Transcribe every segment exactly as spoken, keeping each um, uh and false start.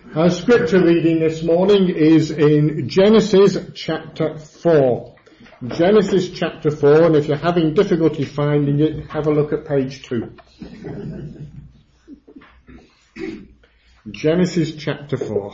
Our scripture reading this morning is in Genesis chapter four. Genesis chapter four, and if you're having difficulty finding it, have a look at page two. Genesis chapter four.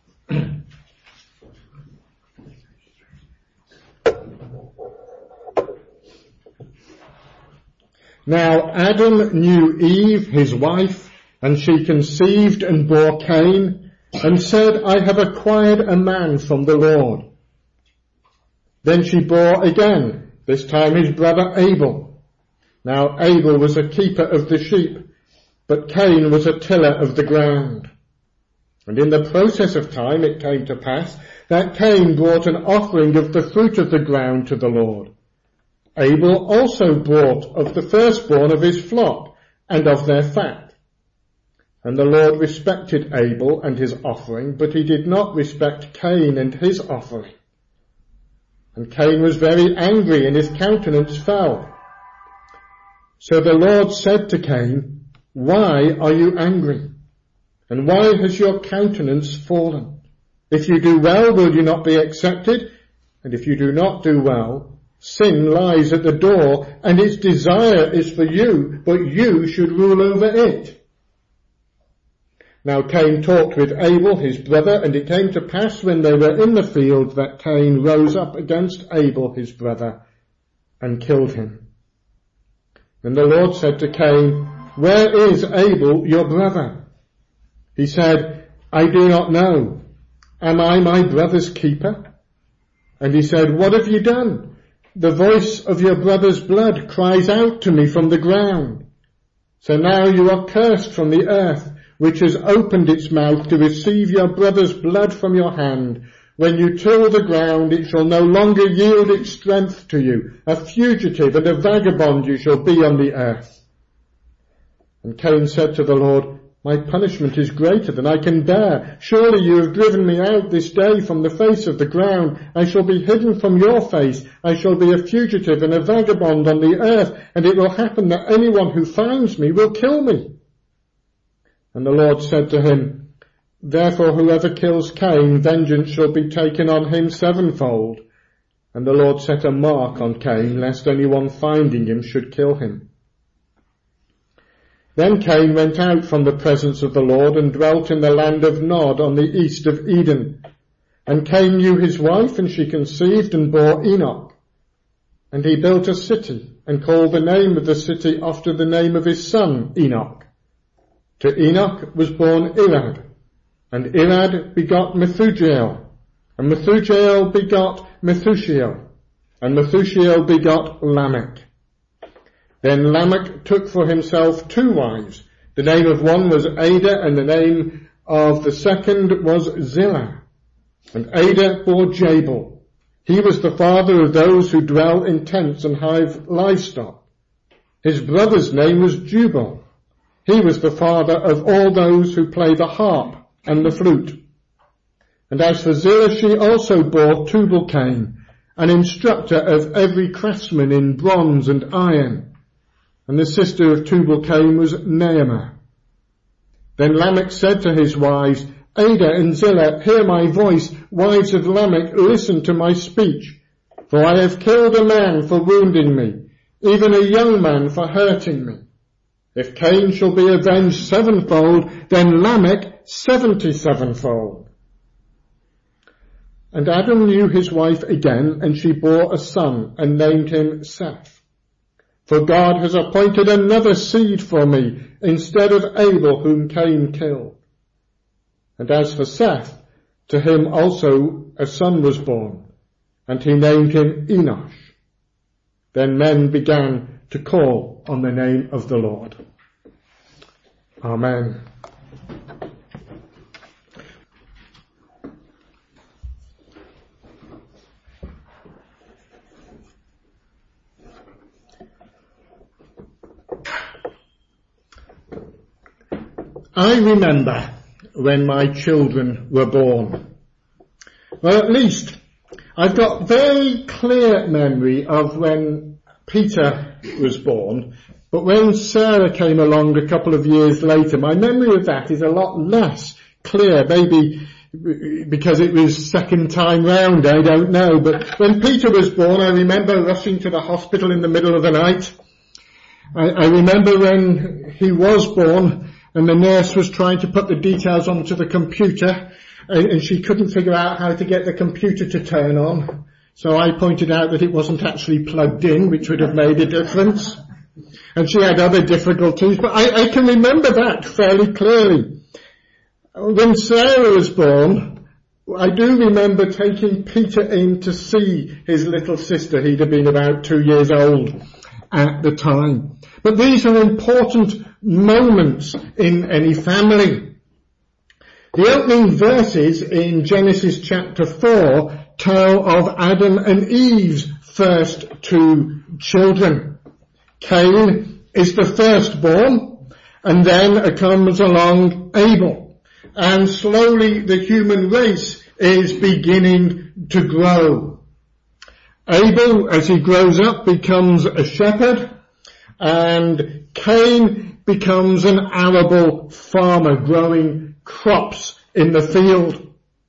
Now Adam knew Eve, his wife, and she conceived and bore Cain, and said, I have acquired a man from the Lord. Then she bore again, this time his brother Abel. Now Abel was a keeper of the sheep, but Cain was a tiller of the ground. And in the process of time it came to pass that Cain brought an offering of the fruit of the ground to the Lord. Abel also brought of the firstborn of his flock and of their fat. And the Lord respected Abel and his offering, but he did not respect Cain and his offering. And Cain was very angry, and his countenance fell. So the Lord said to Cain, why are you angry? And why has your countenance fallen? If you do well, will you not be accepted? And if you do not do well, sin lies at the door, and its desire is for you, but you should rule over it. Now Cain talked with Abel his brother, and it came to pass when they were in the field that Cain rose up against Abel his brother and killed him. And the Lord said to Cain, where is Abel your brother? He said, I do not know. Am I my brother's keeper? And he said, what have you done? The voice of your brother's blood cries out to me from the ground. So now you are cursed from the earth, which has opened its mouth to receive your brother's blood from your hand. When you till the ground, it shall no longer yield its strength to you. A fugitive and a vagabond you shall be on the earth. And Cain said to the Lord, my punishment is greater than I can bear. Surely you have driven me out this day from the face of the ground. I shall be hidden from your face. I shall be a fugitive and a vagabond on the earth, and it will happen that anyone who finds me will kill me. And the Lord said to him, therefore whoever kills Cain, vengeance shall be taken on him sevenfold. And the Lord set a mark on Cain, lest anyone finding him should kill him. Then Cain went out from the presence of the Lord and dwelt in the land of Nod on the east of Eden. And Cain knew his wife, and she conceived and bore Enoch. And he built a city, and called the name of the city after the name of his son Enoch. To Enoch was born Irad, and Irad begot Methujael, and Methujael begot Methushael, and Methushael begot Lamech. Then Lamech took for himself two wives. The name of one was Ada, and the name of the second was Zillah. And Ada bore Jabal. He was the father of those who dwell in tents and have livestock. His brother's name was Jubal. He was the father of all those who play the harp and the flute. And as for Zillah, she also bore Tubal-Cain, an instructor of every craftsman in bronze and iron. And the sister of Tubal-Cain was Naamah. Then Lamech said to his wives, Ada and Zillah, hear my voice. Wives of Lamech, listen to my speech. For I have killed a man for wounding me, even a young man for hurting me. If Cain shall be avenged sevenfold, then Lamech seventy-sevenfold. And Adam knew his wife again, and she bore a son, and named him Seth. For God has appointed another seed for me, instead of Abel whom Cain killed. And as for Seth, to him also a son was born, and he named him Enosh. Then men began to call on the name of the Lord. Amen. I remember when my children were born. Well, at least I've got very clear memory of when Peter was born, but when Sarah came along a couple of years later, my memory of that is a lot less clear. Maybe because it was second time round, I don't know. But when Peter was born, I remember rushing to the hospital in the middle of the night. I, I remember when he was born and the nurse was trying to put the details onto the computer, and, and she couldn't figure out how to get the computer to turn on. So I pointed out that it wasn't actually plugged in, which would have made a difference. And she had other difficulties, but I, I can remember that fairly clearly. When Sarah was born, I do remember taking Peter in to see his little sister. He'd have been about two years old at the time. But these are important moments in any family. The opening verses in Genesis chapter four tell of Adam and Eve's first two children. Cain is the firstborn, and then comes along Abel. And slowly the human race is beginning to grow. Abel, as he grows up, becomes a shepherd, and Cain becomes an arable farmer growing crops in the field.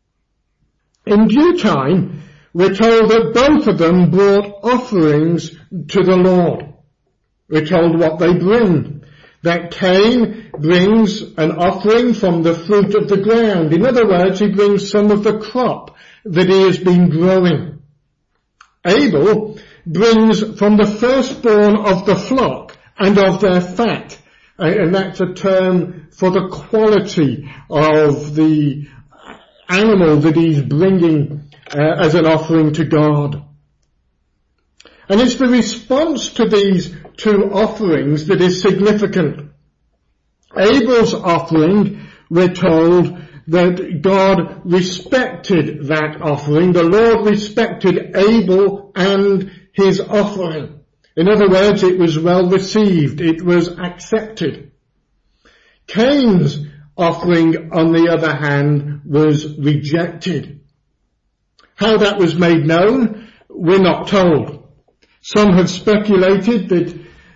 In due time, we're told that both of them brought offerings to the Lord. We're told what they bring. That Cain brings an offering from the fruit of the ground. In other words, he brings some of the crop that he has been growing. Abel brings from the firstborn of the flock and of their fat. And that's a term for the quality of the animal that he's bringing uh, as an offering to God. And it's the response to these two offerings that is significant. Abel's offering, we're told that God respected that offering. The Lord respected Abel and his offering. In other words, it was well received. It was accepted. Cain's offering, on the other hand, was rejected. How that was made known, we're not told. Some have speculated that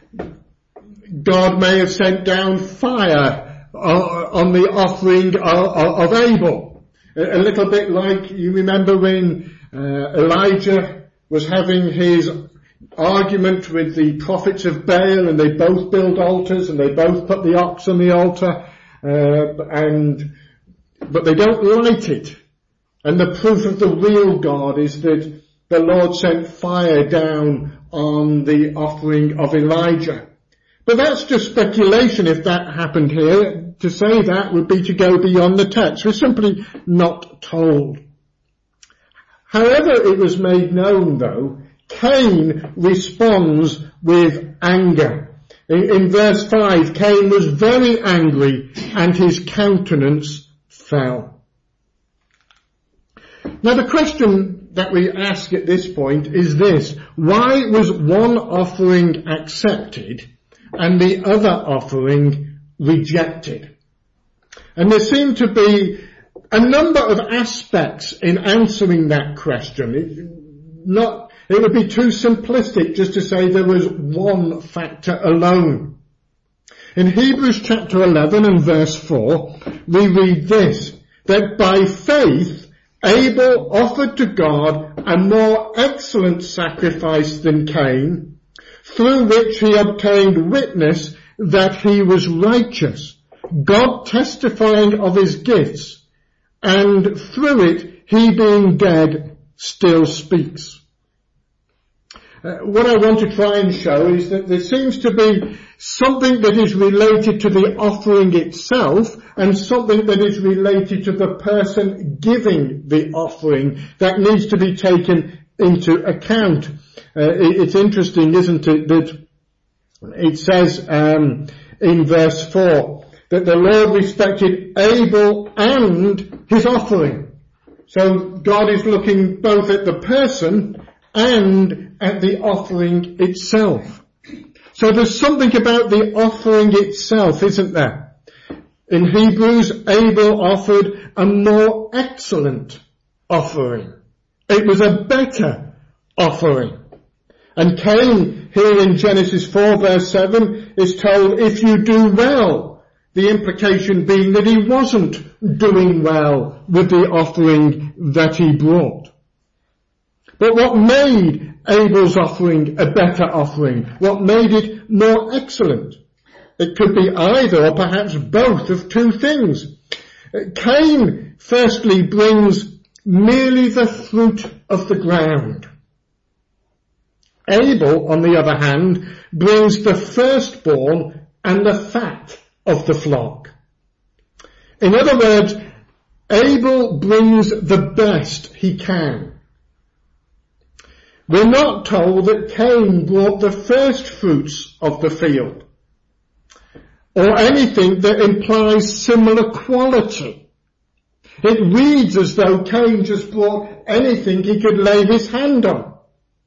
God may have sent down fire on the offering of Abel. A little bit like, you remember when uh, Elijah was having his argument with the prophets of Baal, and they both built altars and they both put the ox on the altar, uh, and but they don't light it. And the proof of the real God is that the Lord sent fire down on the offering of Elijah. But that's just speculation if that happened here. To say that would be to go beyond the text. We're simply not told. However it was made known, though, Cain responds with anger. In, in verse five, Cain was very angry and his countenance fell. Now the question that we ask at this point is this: why was one offering accepted and the other offering rejected? And there seem to be a number of aspects in answering that question. It, not, it would be too simplistic just to say there was one factor alone. In Hebrews chapter eleven and verse four, we read this, that by faith Abel offered to God a more excellent sacrifice than Cain, through which he obtained witness that he was righteous, God testifying of his gifts, and through it he being dead still speaks. Uh, what I want to try and show is that there seems to be something that is related to the offering itself and something that is related to the person giving the offering that needs to be taken into account. Uh, it, it's interesting, isn't it, that it says um, in verse four that the Lord respected Abel and his offering. So God is looking both at the person and at the offering itself. So there's something about the offering itself, isn't there? In Hebrews, Abel offered a more excellent offering. It was a better offering. And Cain, here in Genesis four verse seven, is told, if you do well, the implication being that he wasn't doing well with the offering that he brought. But what made Abel's offering a better offering? What made it more excellent? It could be either, or perhaps both, of two things. Cain firstly brings merely the fruit of the ground. Abel, on the other hand, brings the firstborn and the fat of the flock. In other words, Abel brings the best he can. We're not told that Cain brought the first fruits of the field, or anything that implies similar quality. It reads as though Cain just brought anything he could lay his hand on.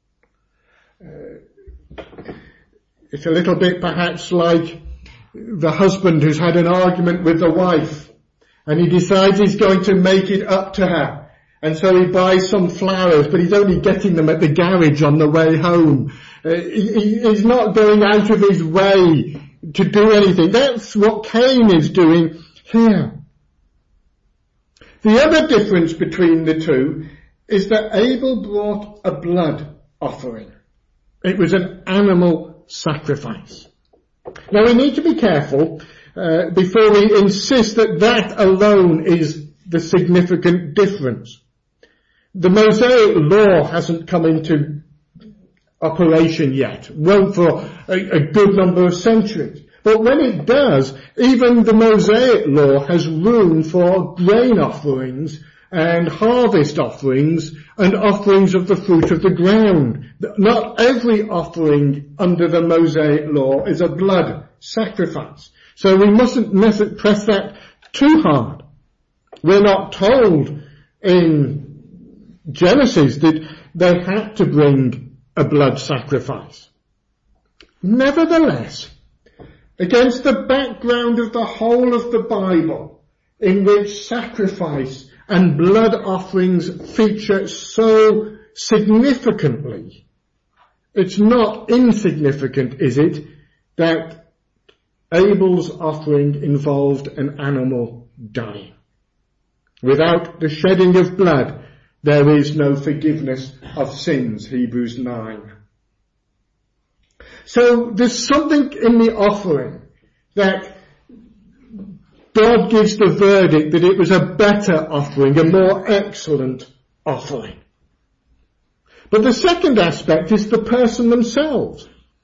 Uh, it's a little bit perhaps like the husband who's had an argument with the wife, and he decides he's going to make it up to her. And so he buys some flowers, but he's only getting them at the garage on the way home. Uh, he, he's not going out of his way to do anything. That's what Cain is doing here. The other difference between the two is that Abel brought a blood offering. It was an animal sacrifice. Now we need to be careful uh, before we insist that that alone is the significant difference. The Mosaic law hasn't come into operation yet, won't for a, a good number of centuries. But when it does, even the Mosaic law has room for grain offerings and harvest offerings and offerings of the fruit of the ground. Not every offering under the Mosaic law is a blood sacrifice. So we mustn't press that too hard. We're not told in Genesis that they had to bring a blood sacrifice. Nevertheless, against the background of the whole of the Bible, in which sacrifice and blood offerings feature so significantly, it's not insignificant, is it, that Abel's offering involved an animal dying. Without the shedding of blood, there is no forgiveness of sins, Hebrews nine. So there's something in the offering that God gives the verdict that it was a better offering, a more excellent offering. But the second aspect is the person themselves.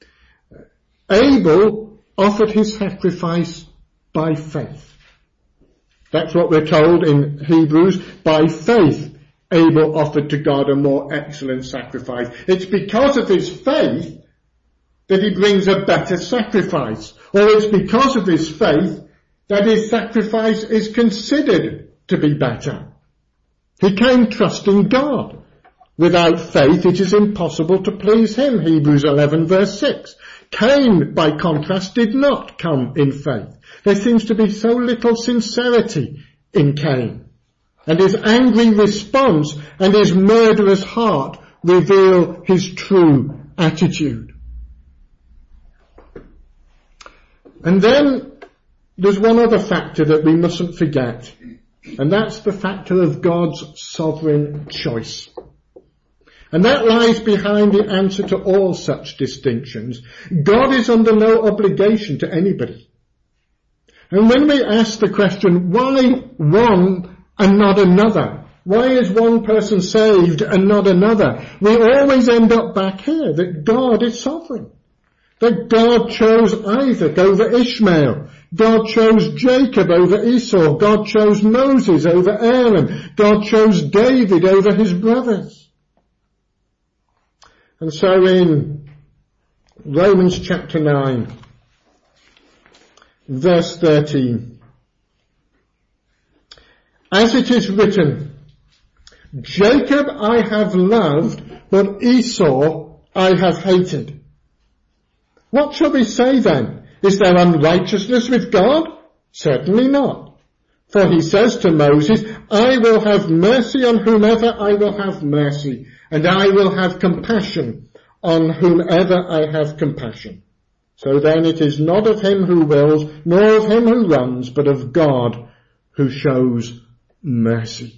Abel offered his sacrifice by faith. That's what we're told in Hebrews. By faith, Abel offered to God a more excellent sacrifice. It's because of his faith that he brings a better sacrifice. Or it's because of his faith that his sacrifice is considered to be better. He came trusting God. Without faith it is impossible to please him, Hebrews eleven verse six. Cain, by contrast, did not come in faith. There seems to be so little sincerity in Cain. And his angry response and his murderous heart reveal his true attitude. And then there's one other factor that we mustn't forget, and that's the factor of God's sovereign choice. And that lies behind the answer to all such distinctions. God is under no obligation to anybody. And when we ask the question, why one and not another? Why is one person saved and not another? We always end up back here, that God is sovereign. That God chose Isaac over Ishmael. God chose Jacob over Esau. God chose Moses over Aaron. God chose David over his brothers. And so in Romans chapter nine, verse thirteen, as it is written, Jacob I have loved, but Esau I have hated. What shall we say then? Is there unrighteousness with God? Certainly not. For he says to Moses, I will have mercy on whomever I will have mercy, and I will have compassion on whomever I have compassion. So then it is not of him who wills, nor of him who runs, but of God who shows mercy.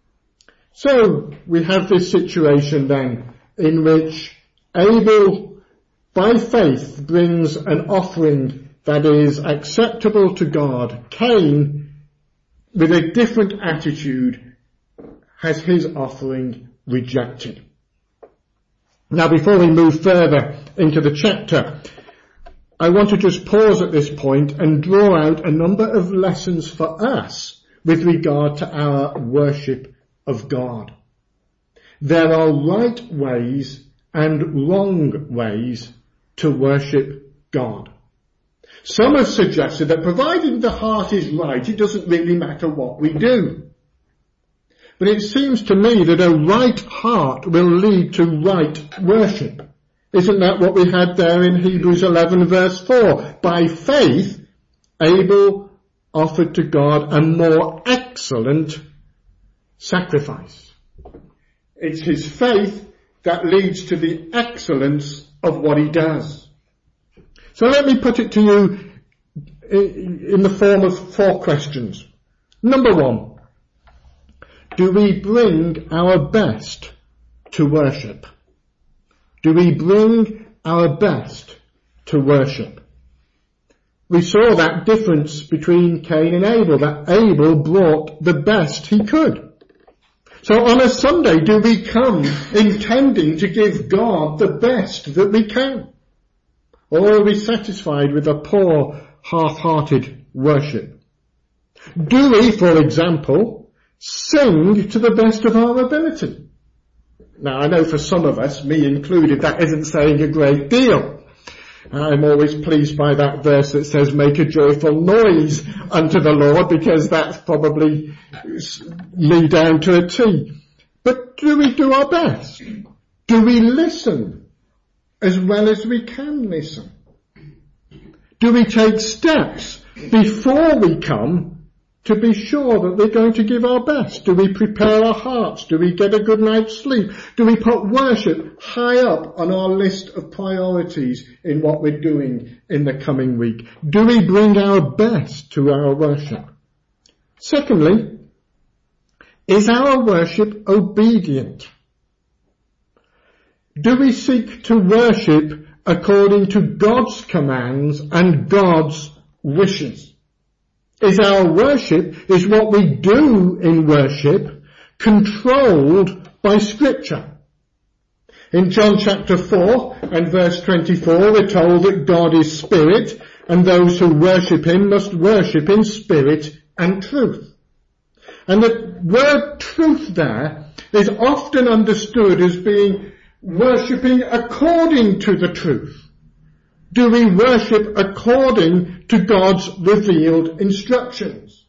So we have this situation then in which Abel, by faith, brings an offering that is acceptable to God. Cain, with a different attitude, has his offering rejected. Now, before we move further into the chapter, I want to just pause at this point and draw out a number of lessons for us with regard to our worship of God. There are right ways and wrong ways to worship God. Some have suggested that provided the heart is right, it doesn't really matter what we do. But it seems to me that a right heart will lead to right worship. Isn't that what we had there in Hebrews eleven verse four? By faith, Abel offered to God a more excellent sacrifice. It's his faith that leads to the excellence of what he does. So let me put it to you in the form of four questions. Number one, do we bring our best to worship? Do we bring our best to worship? We saw that difference between Cain and Abel, that Abel brought the best he could. So on a Sunday, do we come intending to give God the best that we can? Or are we satisfied with a poor, half-hearted worship? Do we, for example, sing to the best of our ability? Now, I know for some of us, me included, that isn't saying a great deal. I'm always pleased by that verse that says, make a joyful noise unto the Lord, because that's probably me down to a T. But do we do our best? Do we listen as well as we can listen? Do we take steps before we come to be sure that we're going to give our best? Do we prepare our hearts? Do we get a good night's sleep? Do we put worship high up on our list of priorities in what we're doing in the coming week? Do we bring our best to our worship? Secondly, is our worship obedient? Do we seek to worship according to God's commands and God's wishes? Is our worship, is what we do in worship, controlled by Scripture? In John chapter four and verse twenty-four, we're told that God is spirit, and those who worship him must worship in spirit and truth. And the word truth there is often understood as being worshipping according to the truth. Do we worship according to God's revealed instructions?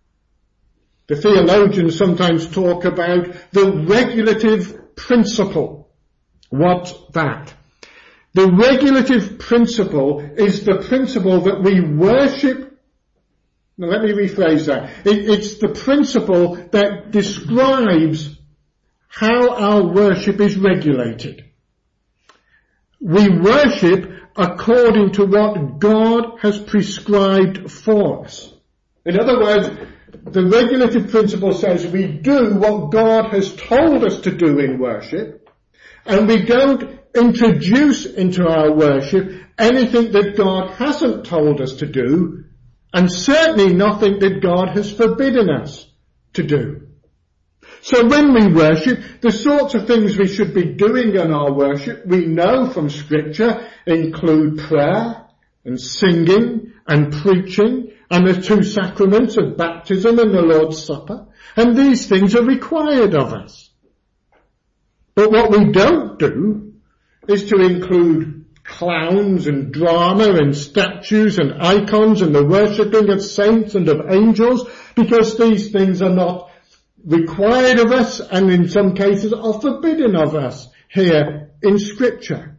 The theologians sometimes talk about the regulative principle. What's that? The regulative principle is the principle that we worship. Now let me rephrase that. It, it's the principle that describes how our worship is regulated. We worship according to what God has prescribed for us. In other words, the regulative principle says we do what God has told us to do in worship, and we don't introduce into our worship anything that God hasn't told us to do, and certainly nothing that God has forbidden us to do. So when we worship, the sorts of things we should be doing in our worship, we know from Scripture, include prayer and singing and preaching and the two sacraments of baptism and the Lord's Supper. And these things are required of us. But what we don't do is to include clowns and drama and statues and icons and the worshipping of saints and of angels, because these things are not required of us, and in some cases are forbidden of us here in Scripture.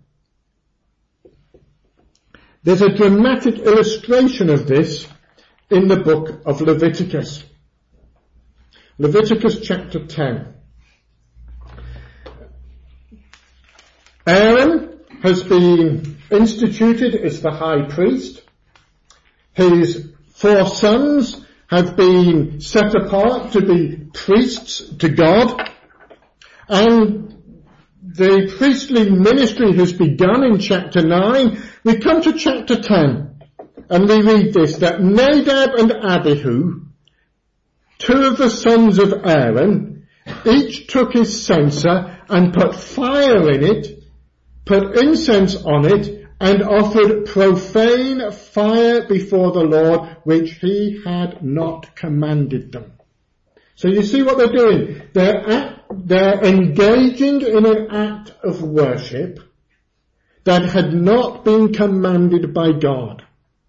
There's a dramatic illustration of this in the book of Leviticus. Leviticus chapter ten. Aaron has been instituted as the high priest. His four sons have been set apart to be priests to God. And the priestly ministry has begun in chapter nine. We come to chapter ten and we read this, that Nadab and Abihu, two of the sons of Aaron, each took his censer and put fire in it, put incense on it, and offered profane fire before the Lord, which he had not commanded them. So you see what they're doing. They're, at, they're engaging in an act of worship that had not been commanded by God.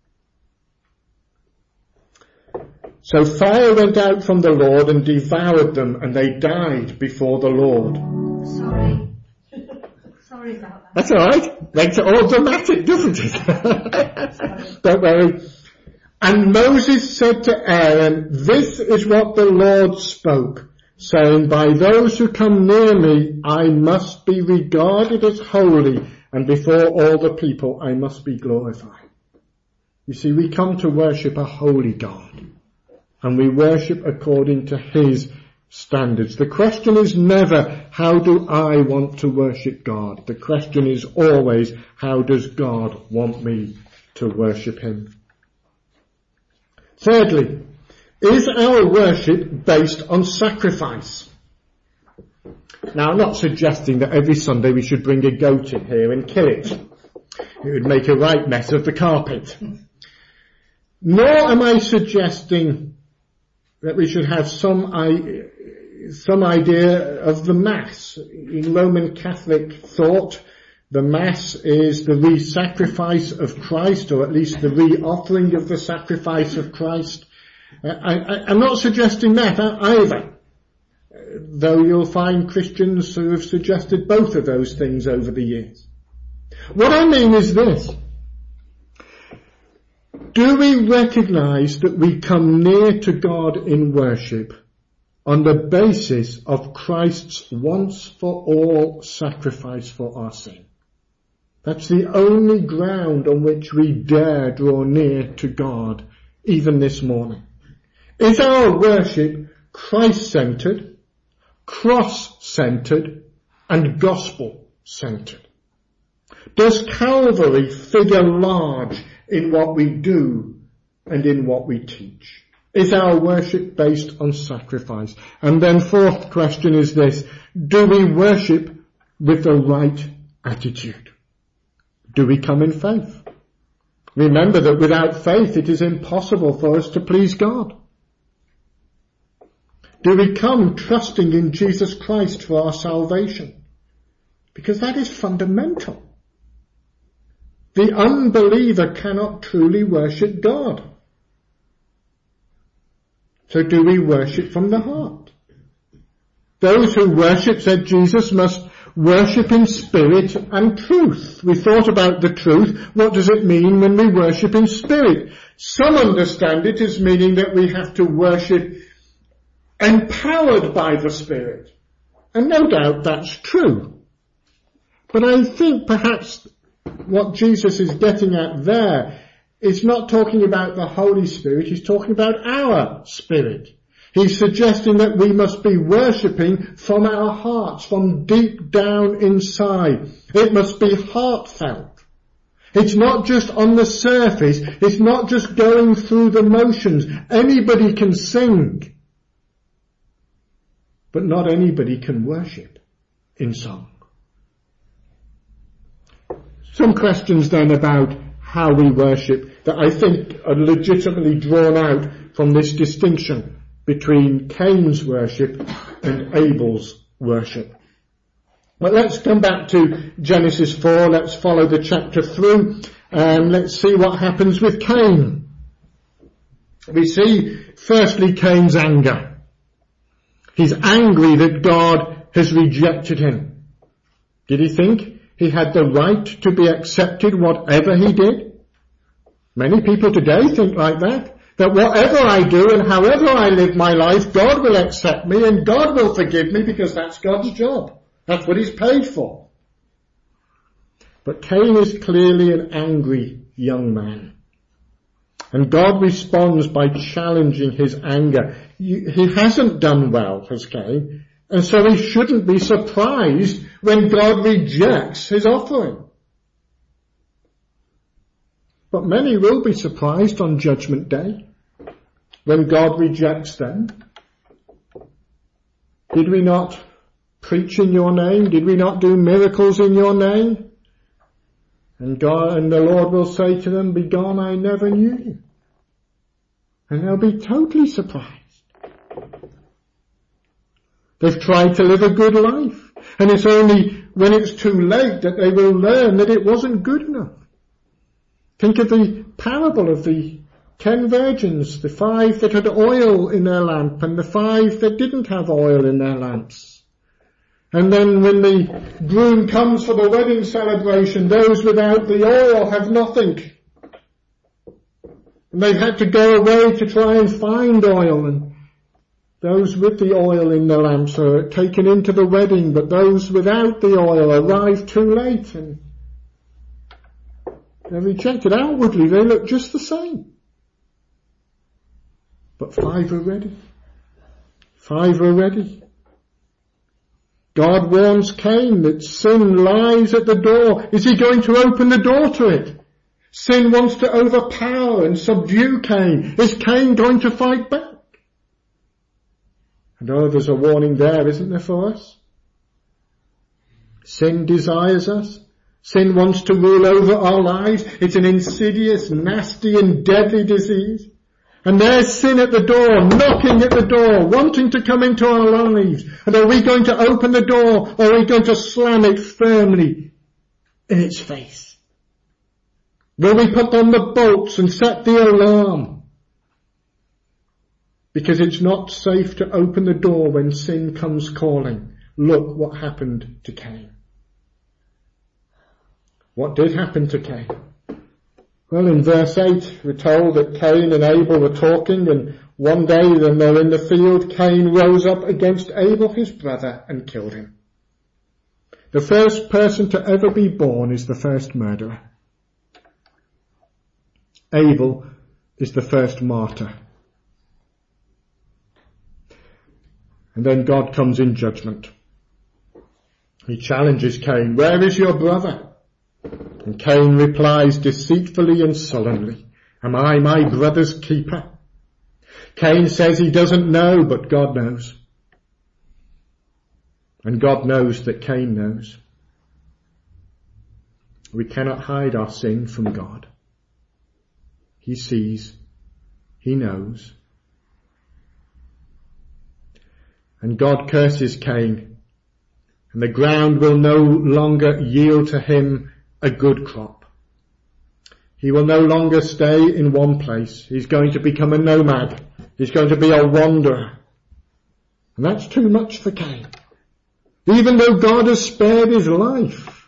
So fire went out from the Lord and devoured them, and they died before the Lord. Sorry. Sorry about that. That's all right. Makes it all dramatic, doesn't it? Don't worry. And Moses said to Aaron, this is what the Lord spoke, saying, by those who come near me, I must be regarded as holy, and before all the people I must be glorified. You see, we come to worship a holy God, and we worship according to his standards. The question is never, how do I want to worship God? The question is always, how does God want me to worship him? Thirdly, is our worship based on sacrifice? Now, I'm not suggesting that every Sunday we should bring a goat in here and kill it. It would make a right mess of the carpet. Nor am I suggesting that we should have some some idea of the Mass. In Roman Catholic thought, the Mass is the re-sacrifice of Christ, or at least the re-offering of the sacrifice of Christ. I, I, I'm not suggesting that either, though you'll find Christians who have suggested both of those things over the years. What I mean is this. Do we recognize that we come near to God in worship on the basis of Christ's once for all sacrifice for our sin? That's the only ground on which we dare draw near to God, even this morning. Is our worship Christ-centered, cross-centered, and gospel-centered? Does Calvary figure large in what we do and in what we teach? Is our worship based on sacrifice? And then fourth question is this: do we worship with the right attitude? Do we come in faith? Remember that without faith it is impossible for us to please God. Do we come trusting in Jesus Christ for our salvation? Because that is fundamental. The unbeliever cannot truly worship God. So do we worship from the heart? Those who worship, said Jesus, must worship in spirit and truth. We thought about the truth. What does it mean when we worship in spirit? Some understand it as meaning that we have to worship empowered by the Spirit. And no doubt that's true. But I think perhaps what Jesus is getting at there is not talking about the Holy Spirit, he's talking about our spirit. He's suggesting that we must be worshipping from our hearts, from deep down inside. It must be heartfelt. It's not just on the surface. It's not just going through the motions. Anybody can sing, but not anybody can worship in song. Some questions then about how we worship that I think are legitimately drawn out from this distinction between Cain's worship and Abel's worship. But let's come back to Genesis four. Let's follow the chapter through and let's see what happens with Cain. We see firstly Cain's anger. He's angry that God has rejected him. Did he think he had the right to be accepted whatever he did? Many people today think like that. That whatever I do and however I live my life, God will accept me and God will forgive me because that's God's job. That's what he's paid for. But Cain is clearly an angry young man. And God responds by challenging his anger. He hasn't done well, has Cain, and so he shouldn't be surprised when God rejects his offering. But many will be surprised on Judgment Day when God rejects them. Did we not preach in your name? Did we not do miracles in your name? And God and the Lord will say to them, "Begone, I never knew you." And they'll be totally surprised. They've tried to live a good life, and it's only when it's too late that they will learn that it wasn't good enough. Think of the parable of the ten virgins, the five that had oil in their lamp and the five that didn't have oil in their lamps. And then when the groom comes for the wedding celebration, those without the oil have nothing. And they've had to go away to try and find oil, and those with the oil in their lamps are taken into the wedding, but those without the oil arrive too late and they're rejected. Outwardly they look just the same. But five are ready. Five are ready. God warns Cain that sin lies at the door. Is he going to open the door to it? Sin wants to overpower and subdue Cain. Is Cain going to fight back? And oh, there's a warning there, isn't there, for us? Sin desires us. Sin wants to rule over our lives. It's an insidious, nasty and deadly disease. And there's sin at the door, knocking at the door, wanting to come into our lives. And are we going to open the door, or are we going to slam it firmly in its face? Will we put on the bolts and set the alarm? Because it's not safe to open the door when sin comes calling. Look what happened to Cain. What did happen to Cain? Well, in verse eight, we're told that Cain and Abel were talking, and one day when they're in the field, Cain rose up against Abel, his brother, and killed him. The first person to ever be born is the first murderer. Abel is the first martyr. And then God comes in judgment. He challenges Cain, "Where is your brother?" And Cain replies deceitfully and sullenly, "Am I my brother's keeper?" Cain says he doesn't know, but God knows. And God knows that Cain knows. We cannot hide our sin from God. He sees. He knows. And God curses Cain, and the ground will no longer yield to him a good crop. He will no longer stay in one place. He's going to become a nomad. He's going to be a wanderer. And that's too much for Cain. Even though God has spared his life,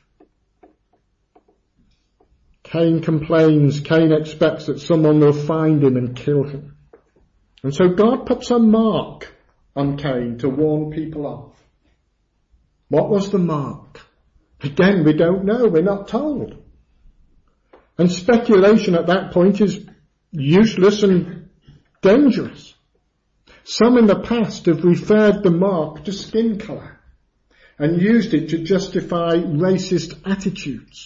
Cain complains. Cain expects that someone will find him and kill him. And so God puts a mark on Cain to warn people off. What was the mark? Again, we don't know. We're not told. And speculation at that point is useless and dangerous. Some in the past have referred the mark to skin colour and used it to justify racist attitudes.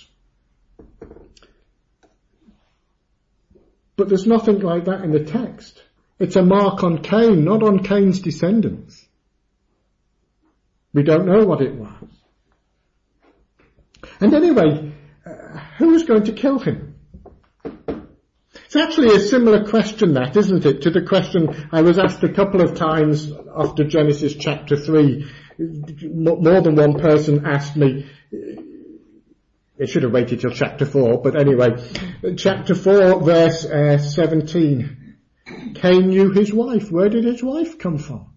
But there's nothing like that in the text. It's a mark on Cain, not on Cain's descendants. We don't know what it was. And anyway, uh, who was going to kill him? It's actually a similar question, that, isn't it, to the question I was asked a couple of times after Genesis chapter three. More than one person asked me, it should have waited till chapter four, but anyway, chapter four, verse uh, seventeen. Cain knew his wife. Where did his wife come from?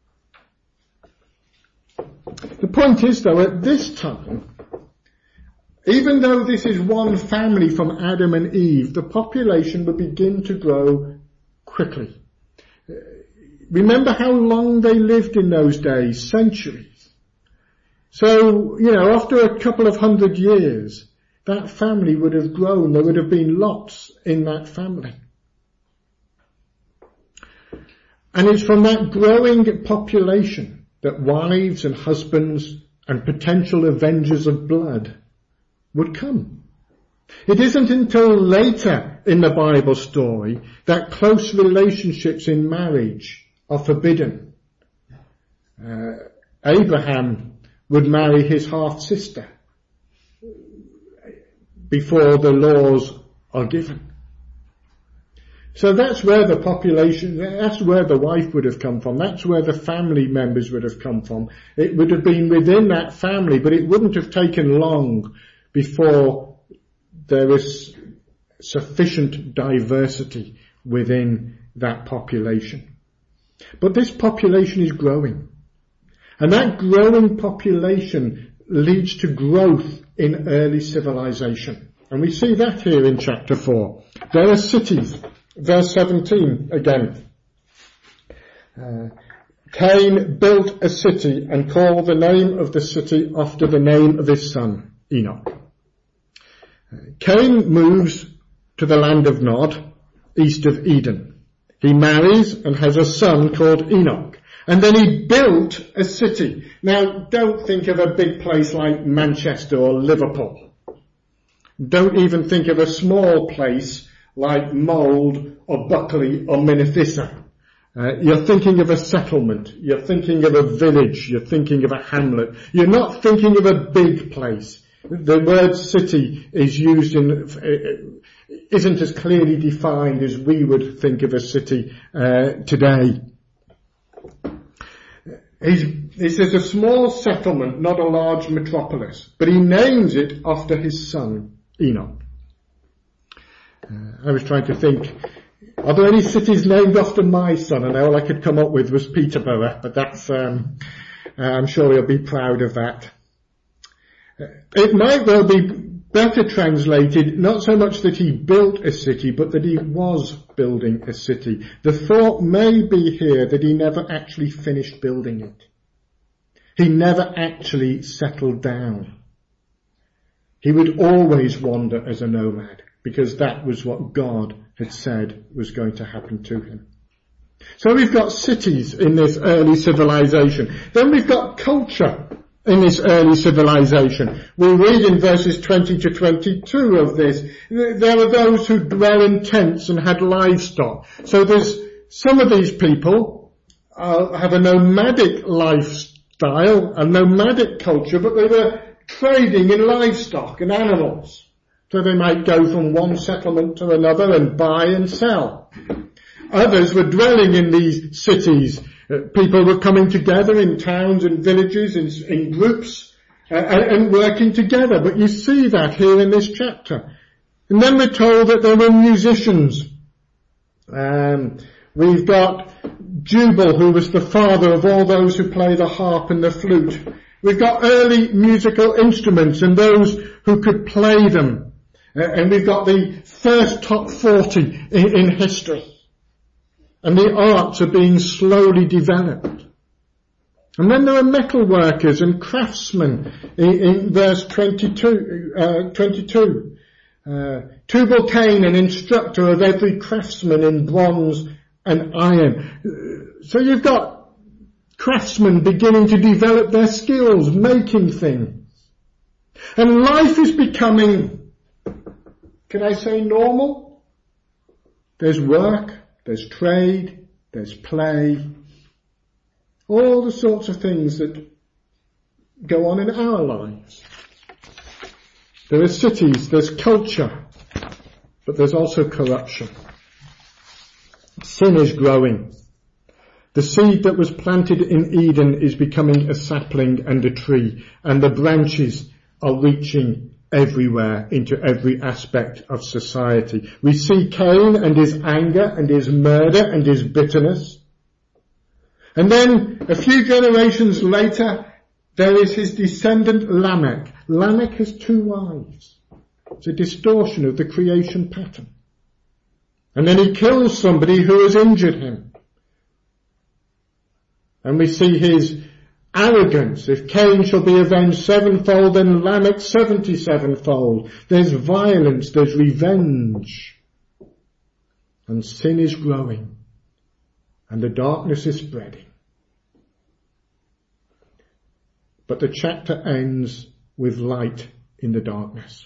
The point is, though, at this time, even though this is one family from Adam and Eve, the population would begin to grow quickly. Remember how long they lived in those days, centuries. So, you know, after a couple of hundred years, that family would have grown. There would have been lots in that family. And it's from that growing population that wives and husbands and potential avengers of blood would come. It isn't until later in the Bible story that close relationships in marriage are forbidden. Uh, Abraham would marry his half-sister before the laws are given. So that's where the population, that's where the wife would have come from. That's where the family members would have come from. It would have been within that family, but it wouldn't have taken long before there was sufficient diversity within that population. But this population is growing. And that growing population leads to growth in early civilization. And we see that here in chapter four. There are cities. Verse seventeen again. Uh, Cain built a city and called the name of the city after the name of his son, Enoch. Uh, Cain moves to the land of Nod, east of Eden. He marries and has a son called Enoch. And then he built a city. Now, don't think of a big place like Manchester or Liverpool. Don't even think of a small place like Mould or Buckley or Minneficent. Uh, you're thinking of a settlement. You're thinking of a village. You're thinking of a hamlet. You're not thinking of a big place. The word city is used in, uh, isn't as clearly defined as we would think of a city uh, today. He's, this is a small settlement, not a large metropolis, but he names it after his son, Enoch. Uh, I was trying to think, are there any cities named after my son? And all I could come up with was Peterborough, but that's, um, uh, I'm sure he'll be proud of that. Uh, it might well be better translated, not so much that he built a city, but that he was building a city. The thought may be here that he never actually finished building it. He never actually settled down. He would always wander as a nomad, because that was what God had said was going to happen to him. So we've got cities in this early civilization. Then we've got culture in this early civilization. We read in verses twenty to twenty-two of this, there are those who dwell in tents and had livestock. So there's some of these people uh, have a nomadic lifestyle, a nomadic culture, but they were trading in livestock and animals. So they might go from one settlement to another and buy and sell. Others were dwelling in these cities. Uh, people were coming together in towns and villages in, in groups uh, and, and working together. But you see that here in this chapter. And then we're told that there were musicians. Um, we've got Jubal, who was the father of all those who play the harp and the flute. We've got early musical instruments and those who could play them. Uh, and we've got the first top forty in, in history. And the arts are being slowly developed. And then there are metal workers and craftsmen in, in verse twenty-two. Uh, twenty-two. Uh, Tubal-Cain, an instructor of every craftsman in bronze and iron. So you've got craftsmen beginning to develop their skills, making things. And life is becoming, can I say, normal? There's work, there's trade, there's play, all the sorts of things that go on in our lives. There are cities, there's culture, but there's also corruption. Sin is growing. The seed that was planted in Eden is becoming a sapling and a tree, and the branches are reaching everywhere into every aspect of society. We see Cain and his anger and his murder and his bitterness. And then a few generations later, there is his descendant Lamech. Lamech has two wives. It's a distortion of the creation pattern. And then he kills somebody who has injured him. And we see his arrogance. If Cain shall be avenged sevenfold, then Lamech seventy-sevenfold. There's violence, there's revenge. And sin is growing. And the darkness is spreading. But the chapter ends with light in the darkness.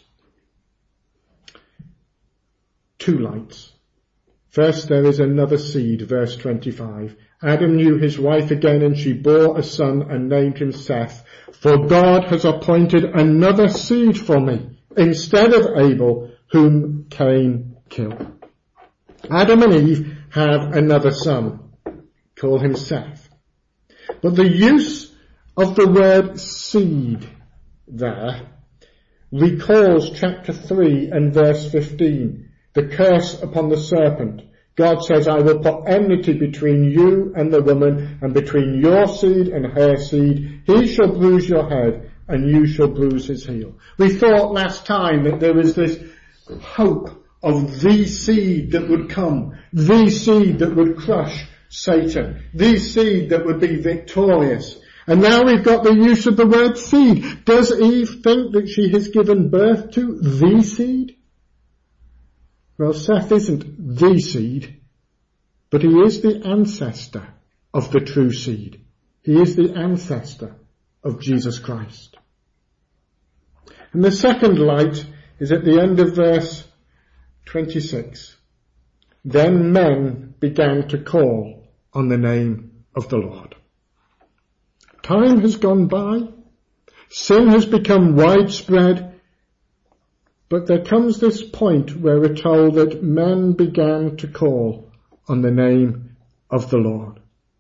Two lights. First, there is another seed, verse twenty-five. Adam knew his wife again, and she bore a son and named him Seth. For God has appointed another seed for me, instead of Abel, whom Cain killed. Adam and Eve have another son. Call him Seth. But the use of the word seed there recalls chapter three and verse fifteen. The curse upon the serpent. God says, I will put enmity between you and the woman, and between your seed and her seed. He shall bruise your head, and you shall bruise his heel. We thought last time that there was this hope of the seed that would come, the seed that would crush Satan, the seed that would be victorious. And now we've got the use of the word seed. Does Eve think that she has given birth to the seed? Well, Seth isn't the seed, but he is the ancestor of the true seed. He is the ancestor of Jesus Christ. And the second light is at the end of verse twenty-six. Then men began to call on the name of the Lord. Time has gone by. Sin has become widespread. But there comes this point where we're told that men began to call on the name of the Lord.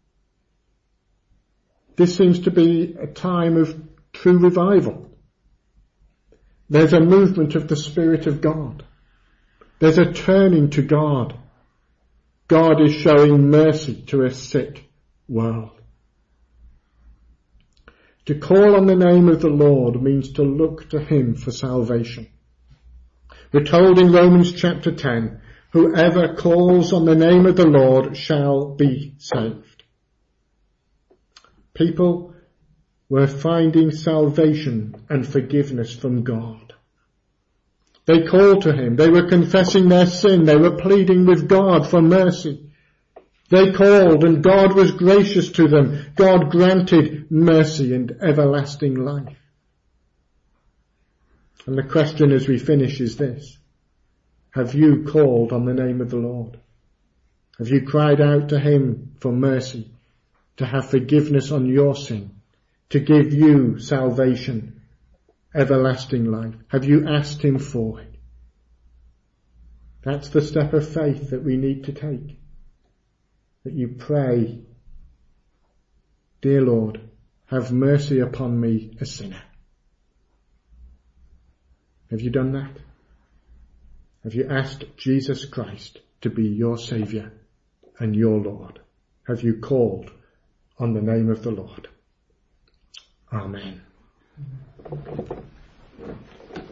This seems to be a time of true revival. There's a movement of the Spirit of God. There's a turning to God. God is showing mercy to a sick world. To call on the name of the Lord means to look to him for salvation. We're told in Romans chapter ten, whoever calls on the name of the Lord shall be saved. People were finding salvation and forgiveness from God. They called to him. They were confessing their sin. They were pleading with God for mercy. They called and God was gracious to them. God granted mercy and everlasting life. And the question as we finish is this. Have you called on the name of the Lord? Have you cried out to him for mercy, to have forgiveness on your sin, to give you salvation, everlasting life? Have you asked him for it? That's the step of faith that we need to take. That you pray, dear Lord, have mercy upon me, a sinner. Have you done that? Have you asked Jesus Christ to be your Saviour and your Lord? Have you called on the name of the Lord? Amen.